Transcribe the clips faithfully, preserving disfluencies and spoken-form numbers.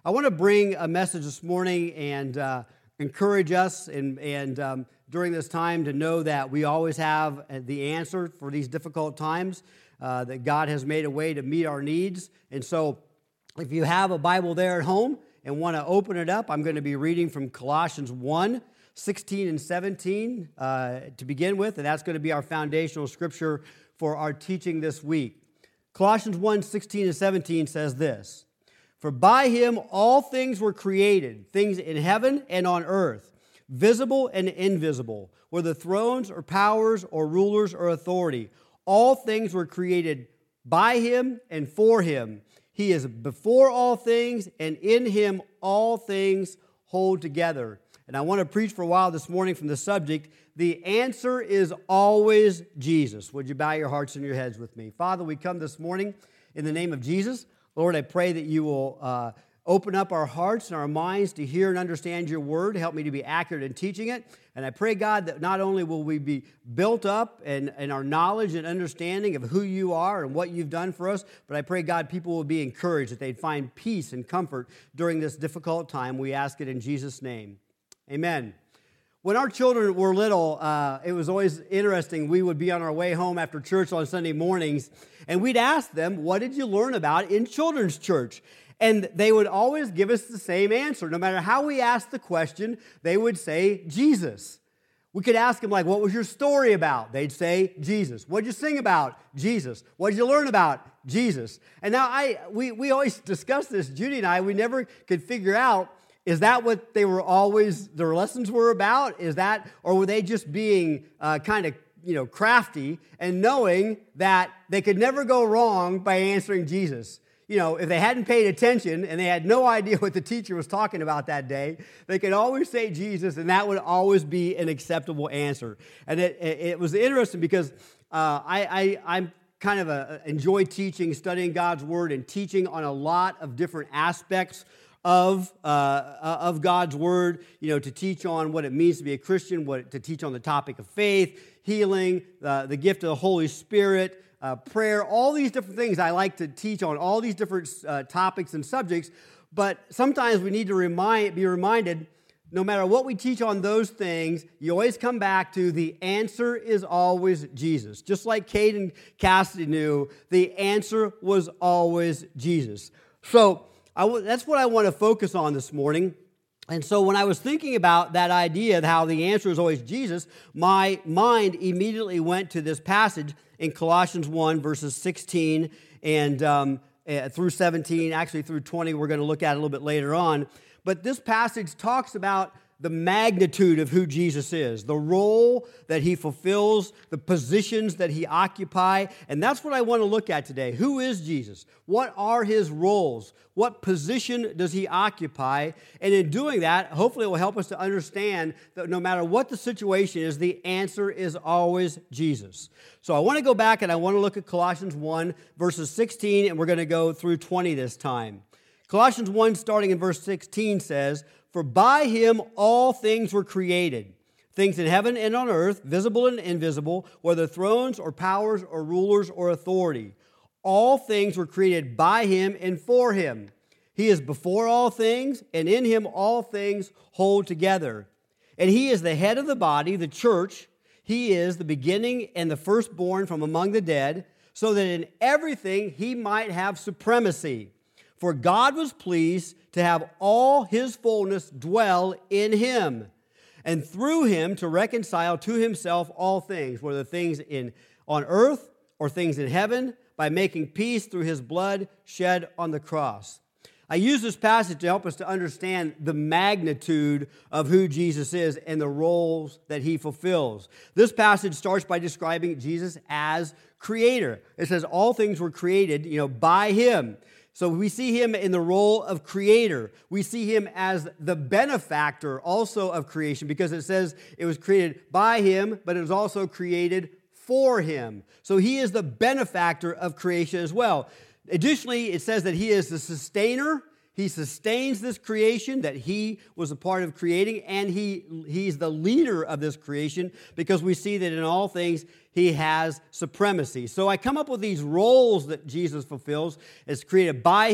I want to bring a message this morning and uh, encourage us and, and um, during this time to know that we always have the answer for these difficult times, uh, that God has made a way to meet our needs. And so if you have a Bible there at home and want to open it up, I'm going to be reading from Colossians one, sixteen and seventeen uh, to begin with, and that's going to be our foundational scripture for our teaching this week. Colossians one, sixteen and seventeen says this: "For by him all things were created, things in heaven and on earth, visible and invisible, whether thrones or powers or rulers or authority. All things were created by him and for him. He is before all things, and in him all things hold together." And I want to preach for a while this morning from the subject, the answer is always Jesus. Would you bow your hearts and your heads with me? Father, we come this morning in the name of Jesus. Lord, I pray that you will uh, open up our hearts and our minds to hear and understand your word. Help me to be accurate in teaching it. And I pray, God, that not only will we be built up in, in our knowledge and understanding of who you are and what you've done for us, but I pray, God, people will be encouraged, that they'd find peace and comfort during this difficult time. We ask it in Jesus' name. Amen. When our children were little, uh, it was always interesting. We would be on our way home after church on Sunday mornings, and we'd ask them, "What did you learn about in children's church?" And they would always give us the same answer. No matter how we asked the question, they would say, Jesus. We could ask them, like, "What was your story about?" They'd say, Jesus. "What'd you sing about?" Jesus. "What'd you learn about?" Jesus. And now I we, we always discuss this, Judy and I, we never could figure out, is that what they were always, their lessons were about? Is that, or were they just being uh, kind of, you know, crafty and knowing that they could never go wrong by answering Jesus? You know, if they hadn't paid attention and they had no idea what the teacher was talking about that day, they could always say Jesus, and that would always be an acceptable answer. And it, it, it was interesting because uh, I, I, I'm kind of a, enjoy teaching, studying God's Word, and teaching on a lot of different aspects of uh, of God's Word, you know, to teach on what it means to be a Christian, what to teach on the topic of faith, healing, uh, the gift of the Holy Spirit, uh, prayer, all these different things I like to teach on, all these different uh, topics and subjects. But sometimes we need to remind, be reminded, no matter what we teach on those things, you always come back to the answer is always Jesus. Just like Kate and Cassidy knew, the answer was always Jesus. So I w- that's what I want to focus on this morning. And so when I was thinking about that idea of how the answer is always Jesus, my mind immediately went to this passage in Colossians one, verses sixteen and um, uh, through seventeen, actually through twenty, we're going to look at a little bit later on. But this passage talks about the magnitude of who Jesus is, the role that he fulfills, the positions that he occupies, and that's what I want to look at today. Who is Jesus? What are his roles? What position does he occupy? And in doing that, hopefully it will help us to understand that no matter what the situation is, the answer is always Jesus. So I want to go back and I want to look at Colossians one, verses sixteen, and we're going to go through twenty this time. Colossians one, starting in verse sixteen, says, "For by him all things were created, things in heaven and on earth, visible and invisible, whether thrones or powers or rulers or authority. All things were created by him and for him. He is before all things, and in him all things hold together. And he is the head of the body, the church. He is the beginning and the firstborn from among the dead, so that in everything he might have supremacy. For God was pleased to have all his fullness dwell in him, and through him to reconcile to himself all things, whether things in on earth or things in heaven, by making peace through his blood shed on the cross." I use this passage to help us to understand the magnitude of who Jesus is and the roles that he fulfills. This passage starts by describing Jesus as creator. It says all things were created, you know, by him. So we see him in the role of creator. We see him as the benefactor also of creation, because it says it was created by him, but it was also created for him. So he is the benefactor of creation as well. Additionally, it says that he is the sustainer. He sustains this creation that he was a part of creating, and he, he's the leader of this creation, because we see that in all things he has supremacy. So I come up with these roles that Jesus fulfills. It's created by him,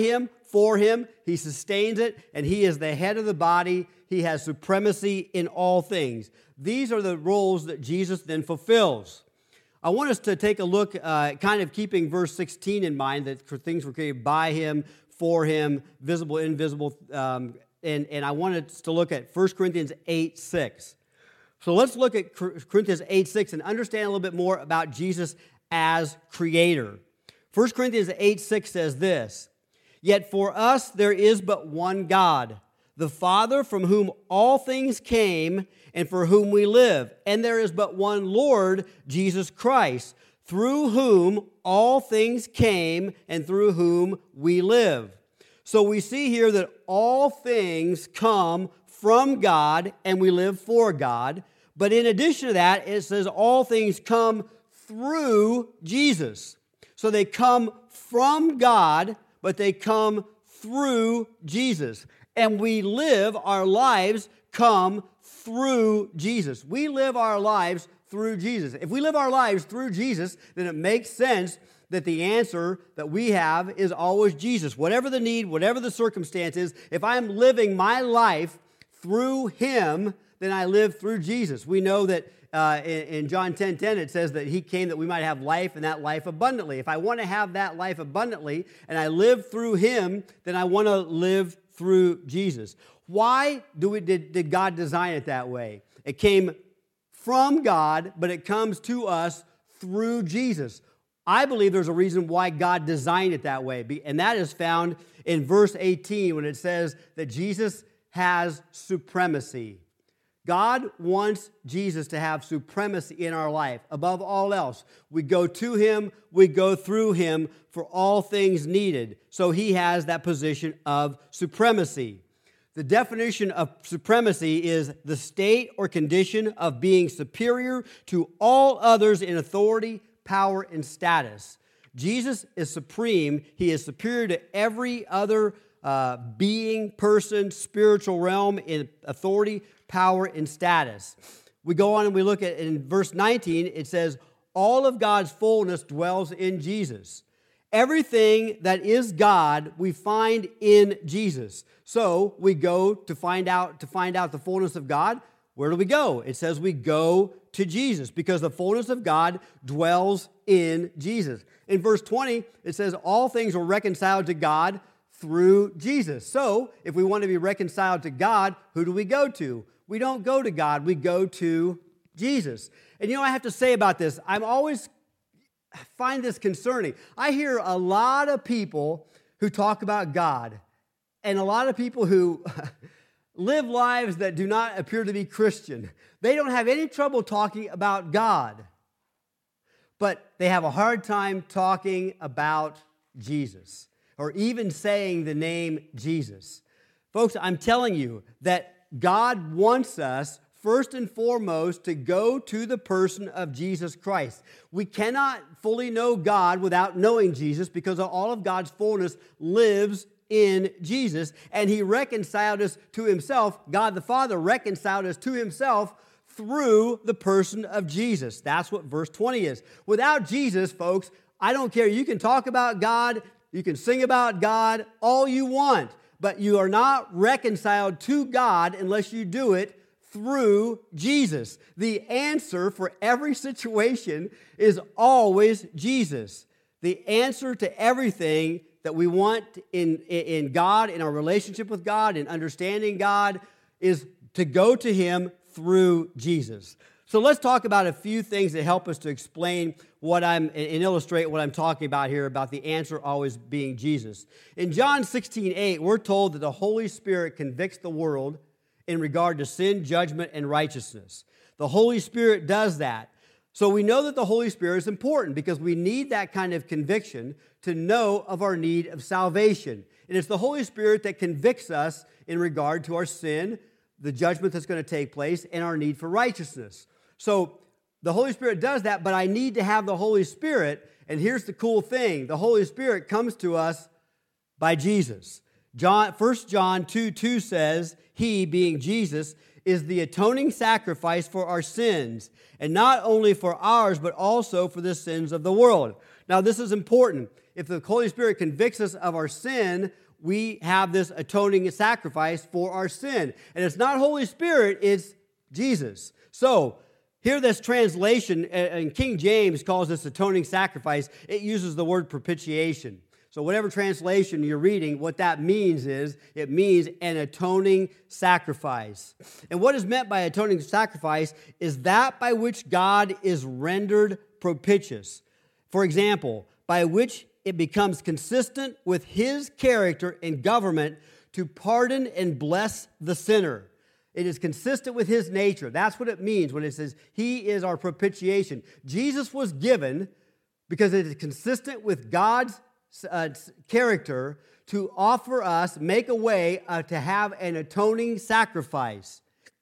for him, he sustains it, and he is the head of the body. He has supremacy in all things. These are the roles that Jesus then fulfills. I want us to take a look, uh, kind of keeping verse sixteen in mind, that things were created by him, for him, visible, invisible, um, and, and I wanted us to look at First Corinthians eight six. So let's look at Corinthians eight six and understand a little bit more about Jesus as creator. First Corinthians eight six says this, "Yet for us there is but one God, the Father, from whom all things came and for whom we live. And there is but one Lord, Jesus Christ, through whom all things came and through whom we live." So we see here that all things come from God and we live for God. But in addition to that, it says all things come through Jesus. So they come from God, but they come through Jesus. And we live, our lives come through Jesus. We live our lives through Jesus. If we live our lives through Jesus, then it makes sense that the answer that we have is always Jesus. Whatever the need, whatever the circumstances, if I'm living my life through him, then I live through Jesus. We know that uh, in, in John ten ten, it says that he came that we might have life and that life abundantly. If I want to have that life abundantly and I live through him, then I want to live through Jesus. Why do we, did, did God design it that way? It came from God, but it comes to us through Jesus. I believe there's a reason why God designed it that way, and that is found in verse eighteen when it says that Jesus has supremacy. God wants Jesus to have supremacy in our life above all else. We go to him, we go through him for all things needed. So he has that position of supremacy. The definition of supremacy is the state or condition of being superior to all others in authority, power, and status. Jesus is supreme. He is superior to every other uh, being, person, spiritual realm in authority, power, and status. We go on and we look at in verse nineteen, it says, all of God's fullness dwells in Jesus. Everything that is God we find in Jesus. So we go to find out to find out the fullness of God. Where do we go? It says we go to Jesus because the fullness of God dwells in Jesus. In verse twenty, it says all things were reconciled to God through Jesus. So if we want to be reconciled to God, who do we go to? We don't go to God, we go to Jesus. And you know, I have to say about this, I'm always find this concerning. I hear a lot of people who talk about God and a lot of people who live lives that do not appear to be Christian. They don't have any trouble talking about God, but they have a hard time talking about Jesus or even saying the name Jesus. Folks, I'm telling you that God wants us first and foremost to go to the person of Jesus Christ. We cannot fully know God without knowing Jesus because all of God's fullness lives in Jesus, and he reconciled us to himself. God the Father reconciled us to himself through the person of Jesus. That's what verse twenty is. Without Jesus, folks, I don't care. You can talk about God, you can sing about God all you want, but you are not reconciled to God unless you do it through Jesus. The answer for every situation is always Jesus. The answer to everything that we want in, in God, in our relationship with God, in understanding God, is to go to him through Jesus. So let's talk about a few things that help us to explain what I'm, and illustrate what I'm talking about here about the answer always being Jesus. In John sixteen eight, we're told that the Holy Spirit convicts the world in regard to sin, judgment, and righteousness. The Holy Spirit does that. So we know that the Holy Spirit is important because we need that kind of conviction to know of our need of salvation. And it's the Holy Spirit that convicts us in regard to our sin, the judgment that's going to take place, and our need for righteousness. So the Holy Spirit does that, but I need to have the Holy Spirit. And here's the cool thing. The Holy Spirit comes to us by Jesus. John, First John two two says, he, being Jesus, is the atoning sacrifice for our sins, and not only for ours, but also for the sins of the world. Now, this is important. If the Holy Spirit convicts us of our sin, we have this atoning sacrifice for our sin. And it's not Holy Spirit, it's Jesus. So, here this translation, and King James calls this atoning sacrifice, it uses the word propitiation. So whatever translation you're reading, what that means is, it means an atoning sacrifice. And what is meant by atoning sacrifice is that by which God is rendered propitious. For example, by which it becomes consistent with His character and government to pardon and bless the sinner. It is consistent with His nature. That's what it means when it says He is our propitiation. Jesus was given because it is consistent with God's uh, character to offer us, make a way uh, to have an atoning sacrifice.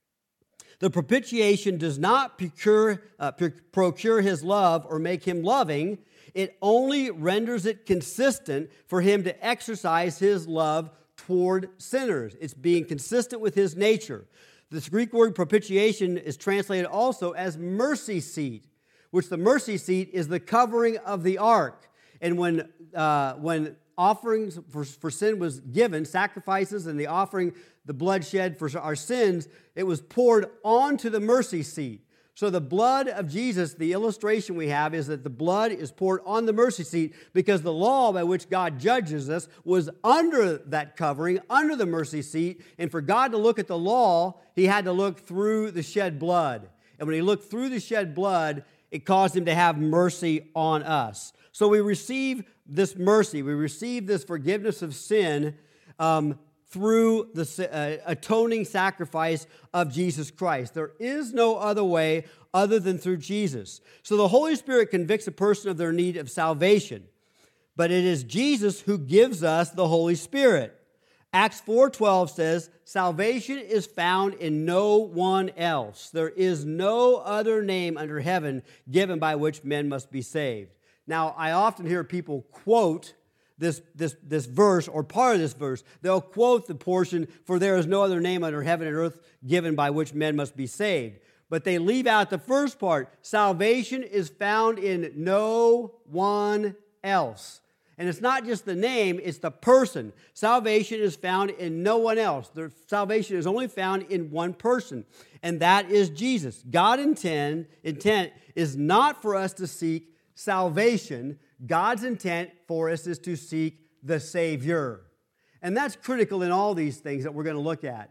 The propitiation does not procure, uh, procure His love or make Him loving. It only renders it consistent for Him to exercise His love toward sinners. It's being consistent with His nature. This Greek word propitiation is translated also as mercy seat, which the mercy seat is the covering of the ark. And when uh, when offerings for, for sin was given, sacrifices and the offering, the bloodshed for our sins, it was poured onto the mercy seat. So the blood of Jesus, the illustration we have is that the blood is poured on the mercy seat because the law by which God judges us was under that covering, under the mercy seat. And for God to look at the law, He had to look through the shed blood. And when He looked through the shed blood, it caused Him to have mercy on us. So we receive this mercy, we receive this forgiveness of sin um, through the uh, atoning sacrifice of Jesus Christ. There is no other way other than through Jesus. So the Holy Spirit convicts a person of their need of salvation, but it is Jesus who gives us the Holy Spirit. Acts four twelve says, salvation is found in no one else. There is no other name under heaven given by which men must be saved. Now, I often hear people quote This, this, this verse or part of this verse. They'll quote the portion, for there is no other name under heaven and earth given by which men must be saved. But they leave out the first part. Salvation is found in no one else. And it's not just the name, it's the person. Salvation is found in no one else. The salvation is only found in one person, and that is Jesus. God's intent, intent is not for us to seek salvation. God's intent for us is to seek the Savior. And that's critical in all these things that we're going to look at.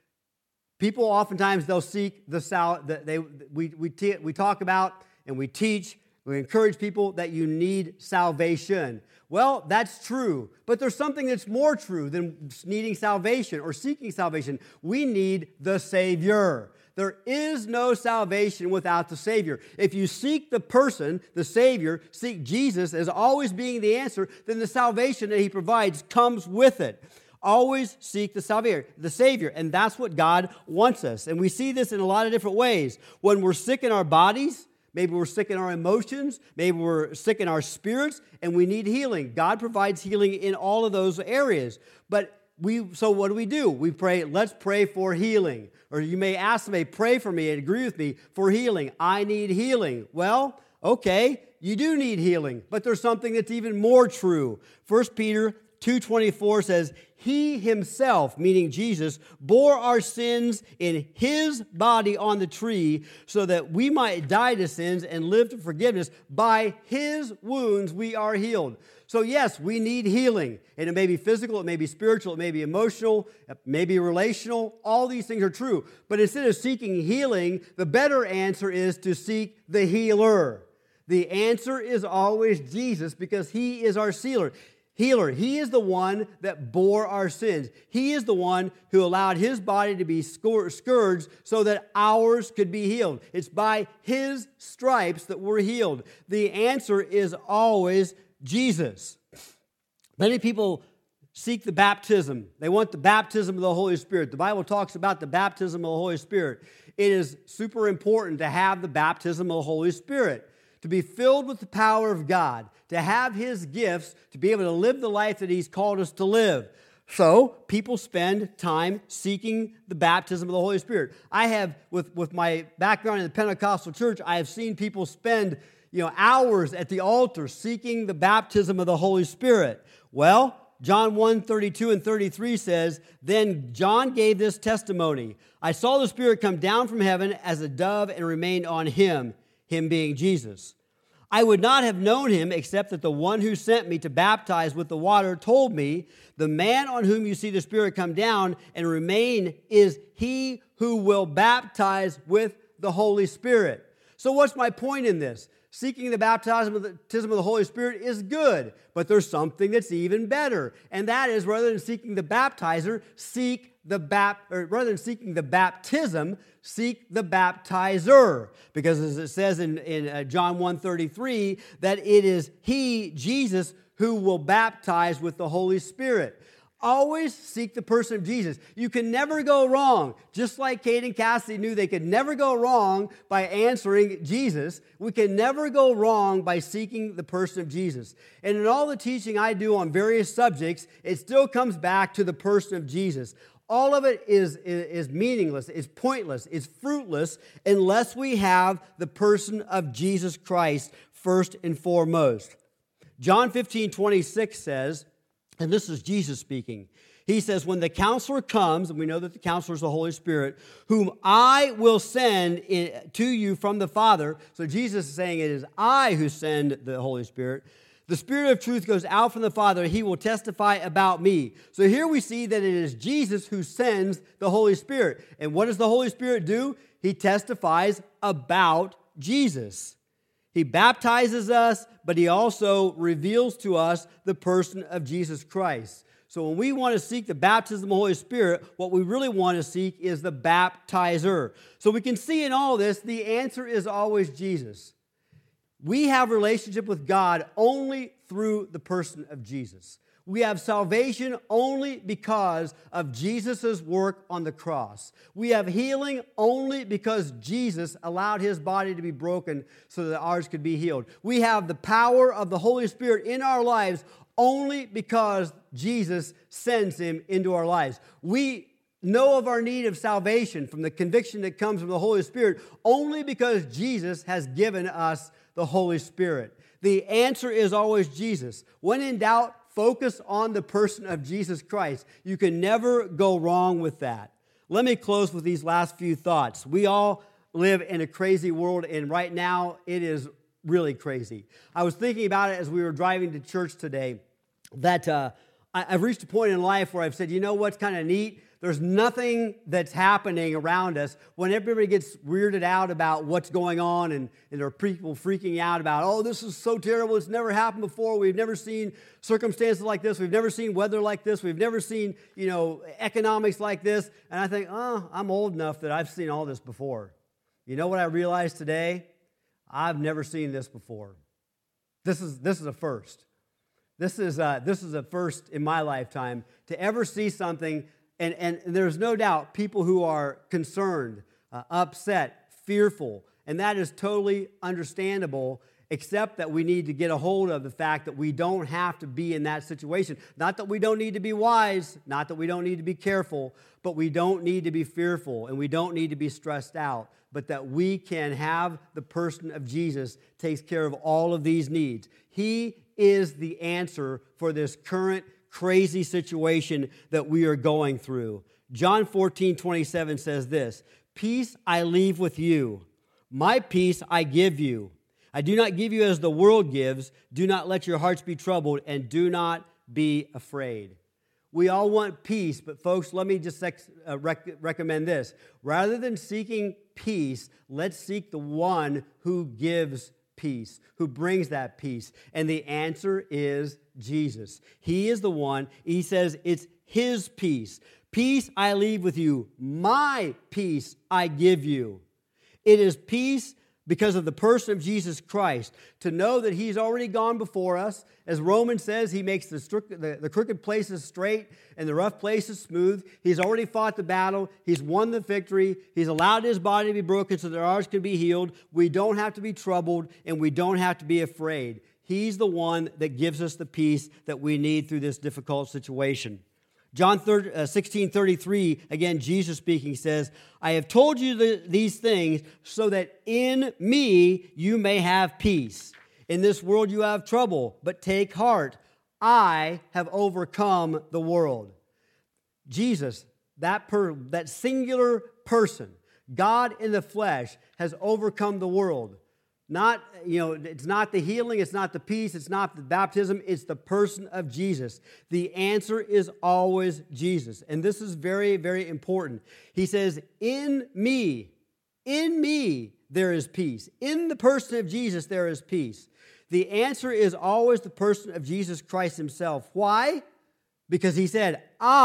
People oftentimes, they'll seek the sal. They, we, we, te- we talk about and we teach, we encourage people that you need salvation. Well, that's true. But there's something that's more true than needing salvation or seeking salvation. We need the Savior. There is no salvation without the Savior. If you seek the person, the Savior, seek Jesus as always being the answer, then the salvation that He provides comes with it. Always seek the Savior, the Savior, and that's what God wants us. And we see this in a lot of different ways. When we're sick in our bodies, maybe we're sick in our emotions, maybe we're sick in our spirits, and we need healing. God provides healing in all of those areas. But we, so what do we do? We pray, let's pray for healing. Or you may ask somebody, pray for me and agree with me for healing. I need healing. Well, okay, you do need healing, but there's something that's even more true. First Peter two twenty-four says, He Himself, meaning Jesus, bore our sins in His body on the tree so that we might die to sins and live to forgiveness. By His wounds we are healed. So yes, we need healing. And it may be physical, it may be spiritual, it may be emotional, it may be relational. All these things are true. But instead of seeking healing, the better answer is to seek the healer. The answer is always Jesus because He is our sealer. Healer. He is the one that bore our sins. He is the one who allowed His body to be scourged so that ours could be healed. It's by His stripes that we're healed. The answer is always Jesus. Many people seek the baptism. They want the baptism of the Holy Spirit. The Bible talks about the baptism of the Holy Spirit. It is super important to have the baptism of the Holy Spirit, to be filled with the power of God, to have His gifts, to be able to live the life that He's called us to live. So people spend time seeking the baptism of the Holy Spirit. I have, with, with my background in the Pentecostal church, I have seen people spend you know, hours at the altar seeking the baptism of the Holy Spirit. Well, John one, thirty-two and thirty-three says, "Then John gave this testimony. I saw the Spirit come down from heaven as a dove and remained on him," him being Jesus. "I would not have known him except that the one who sent me to baptize with the water told me, 'The man on whom you see the Spirit come down and remain is he who will baptize with the Holy Spirit.'" So what's my point in this? Seeking the baptism of the, baptism of the Holy Spirit is good, but there's something that's even better. And that is, rather than seeking the baptizer, seek the bap, or rather than seeking the baptism, seek the baptizer. Because as it says in, in uh, John one thirty-three, that it is he, Jesus, who will baptize with the Holy Spirit. Always seek the person of Jesus. You can never go wrong. Just like Kate and Cassidy knew they could never go wrong by answering Jesus, we can never go wrong by seeking the person of Jesus. And in all the teaching I do on various subjects, it still comes back to the person of Jesus. All of it is, is, is meaningless, is pointless, is fruitless unless we have the person of Jesus Christ first and foremost. John fifteen twenty-six says, and this is Jesus speaking. He says, "When the Counselor comes," and we know that the Counselor is the Holy Spirit, "whom I will send in, to you from the Father." So Jesus is saying it is I who send the Holy Spirit. "The Spirit of truth goes out from the Father. He will testify about me." So here we see that it is Jesus who sends the Holy Spirit. And what does the Holy Spirit do? He testifies about Jesus. He baptizes us, but he also reveals to us the person of Jesus Christ. So when we want to seek the baptism of the Holy Spirit, what we really want to seek is the baptizer. So we can see in all this, the answer is always Jesus. We have a relationship with God only through the person of Jesus. We have salvation only because of Jesus' work on the cross. We have healing only because Jesus allowed his body to be broken so that ours could be healed. We have the power of the Holy Spirit in our lives only because Jesus sends him into our lives. We know of our need of salvation from the conviction that comes from the Holy Spirit only because Jesus has given us the Holy Spirit. The answer is always Jesus. When in doubt, focus on the person of Jesus Christ. You can never go wrong with that. Let me close with these last few thoughts. We all live in a crazy world, and right now it is really crazy. I was thinking about it as we were driving to church today, that uh, I, I've reached a point in life where I've said, you know what's kind of neat? There's nothing that's happening around us. When everybody gets weirded out about what's going on and, and there are people freaking out about, oh, this is so terrible. It's never happened before. We've never seen circumstances like this. We've never seen weather like this. We've never seen, you know, economics like this. And I think, oh, I'm old enough that I've seen all this before. You know what I realized today? I've never seen this before. This is this is a first. This is a, this is a first in my lifetime to ever see something. And, and there's no doubt people who are concerned, uh, upset, fearful, and that is totally understandable, except that we need to get a hold of the fact that we don't have to be in that situation. Not that we don't need to be wise, not that we don't need to be careful, but we don't need to be fearful and we don't need to be stressed out, but that we can have the person of Jesus takes care of all of these needs. He is the answer for this current crazy situation that we are going through. John fourteen twenty-seven says this, "Peace I leave with you. My peace I give you. I do not give you as the world gives. Do not let your hearts be troubled, and do not be afraid." We all want peace, but folks, let me just uh, rec- recommend this. Rather than seeking peace, let's seek the one who gives peace, who brings that peace. And the answer is Jesus. He is the one. He says it's his peace. Peace I leave with you. My peace I give you. It is peace because of the person of Jesus Christ, to know that he's already gone before us. As Romans says, he makes the, stru- the, the crooked places straight and the rough places smooth. He's already fought the battle. He's won the victory. He's allowed his body to be broken so that ours can be healed. We don't have to be troubled and we don't have to be afraid. He's the one that gives us the peace that we need through this difficult situation. John sixteen thirty-three, again, Jesus speaking, says, "I have told you the, these things so that in me you may have peace. In this world you have trouble, but take heart. I have overcome the world. Jesus, that, per, that singular person, God in the flesh, has overcome the world. Not, you know, it's not the healing, it's not the peace, it's not the baptism, it's the person of Jesus. The answer is always Jesus. And this is very, very important. He says, in me, in me, there is peace. In the person of Jesus, there is peace. The answer is always the person of Jesus Christ himself. Why? Because he said,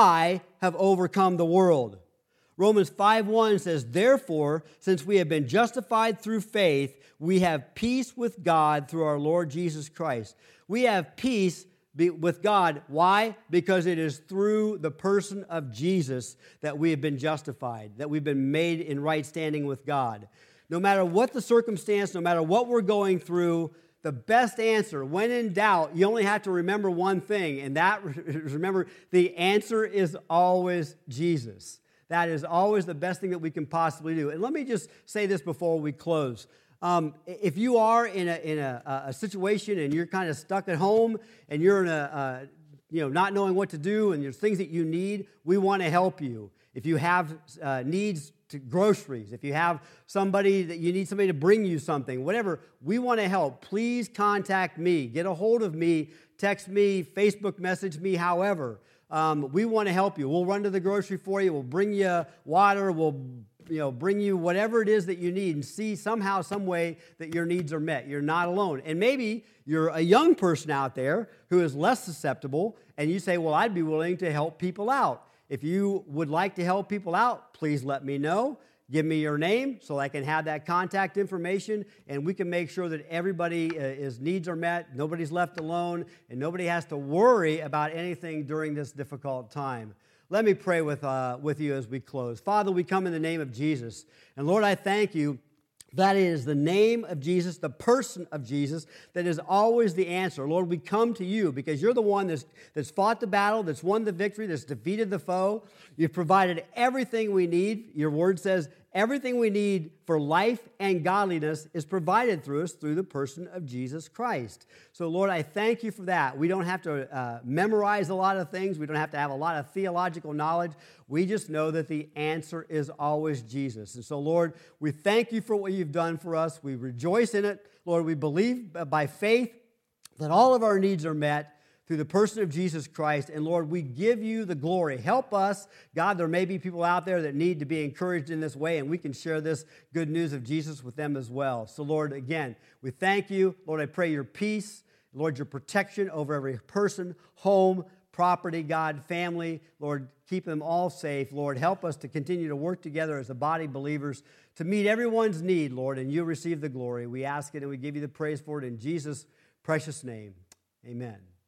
I have overcome the world. Romans five one says, therefore, since we have been justified through faith, we have peace with God through our Lord Jesus Christ. We have peace with God. Why? Because it is through the person of Jesus that we have been justified, that we've been made in right standing with God. No matter what the circumstance, no matter what we're going through, the best answer, when in doubt, you only have to remember one thing, and that, remember, the answer is always Jesus. That is always the best thing that we can possibly do. And let me just say this before we close. Um, if you are in a in a, a situation and you're kind of stuck at home and you're in a uh, you know not knowing what to do and there's things that you need, we want to help you. If you have uh, needs to groceries, if you have somebody that you need somebody to bring you something, whatever, we want to help. Please contact me. Get a hold of me. Text me. Facebook message me. However. Um, we want to help you. We'll run to the grocery for you. We'll bring you water. We'll you know, bring you whatever it is that you need and see somehow, some way that your needs are met. You're not alone. And maybe you're a young person out there who is less susceptible, and you say, well, I'd be willing to help people out. If you would like to help people out, please let me know. Give me your name so I can have that contact information, and we can make sure that everybody's needs are met, nobody's left alone, and nobody has to worry about anything during this difficult time. Let me pray with, uh, with you as we close. Father, we come in the name of Jesus, and Lord, I thank you that it is the name of Jesus, the person of Jesus, that is always the answer. Lord, we come to you because you're the one that's, that's fought the battle, that's won the victory, that's defeated the foe. You've provided everything we need. Your word says everything we need for life and godliness is provided through us through the person of Jesus Christ. So, Lord, I thank you for that. We don't have to uh, memorize a lot of things. We don't have to have a lot of theological knowledge. We just know that the answer is always Jesus. And so, Lord, we thank you for what you've done for us. We rejoice in it. Lord, we believe by faith that all of our needs are met through the person of Jesus Christ. And Lord, we give you the glory. Help us. God, there may be people out there that need to be encouraged in this way, and we can share this good news of Jesus with them as well. So Lord, again, we thank you. Lord, I pray your peace. Lord, your protection over every person, home, property, God, family. Lord, keep them all safe. Lord, help us to continue to work together as a body of believers to meet everyone's need, Lord, and you receive the glory. We ask it and we give you the praise for it in Jesus' precious name. Amen.